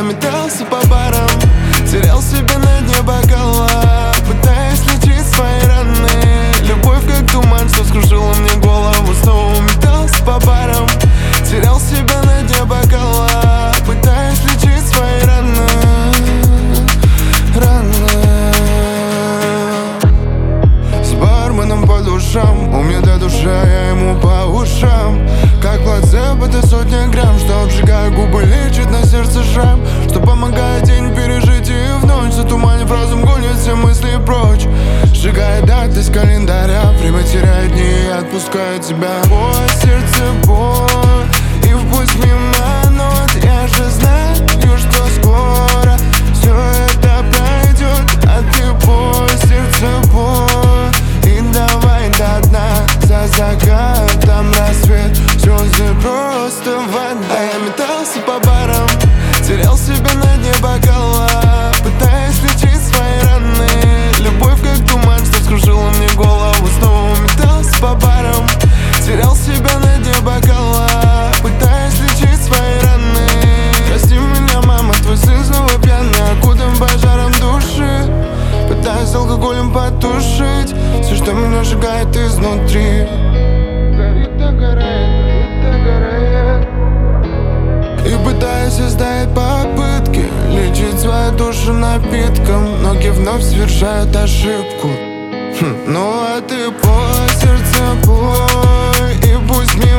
метался по барам, терял себя на дне бокала, пытаясь лечить свои раны. Любовь как туман, что вскружила мне голову. Снова метался по барам, терял себя на дне бокала, пытаясь лечить свои раны. С барменом по душам, у меня до душа, я ему по ушам. Как плацебо, это 100 грамм, что обжигая губы, лечит на сердце шрам, что помогает день пережить и в ночь, затуманив разум, гонит все мысли прочь. Сжигает даты с календаря, время теряет дни и отпускает тебя. Бой, сердце, бой, и впуск мимо нот. Я же знаю, что скоро все это пройдет, а ты бой, сердце, бой, и давай до дна. За закатом рассвет, слезы просто вода. Я метался по барам, терял себя на дне бокала, пытаясь лечить свои раны. Любовь как туман, что вскружила мне голову. Снова метался по барам, терял себя на дне бокала, пытаясь лечить свои раны. Прости меня, мама, твой сын снова пьяный, окутан пожаром души, пытаюсь алкоголем потушить все, что меня сжигает изнутри. Горит, догорает, горит, догорает. И пытаюсь оставить попытки лечить свою душу напитком. Ноги вновь совершают ошибку. Ну а ты по сердце бой, и пусть мне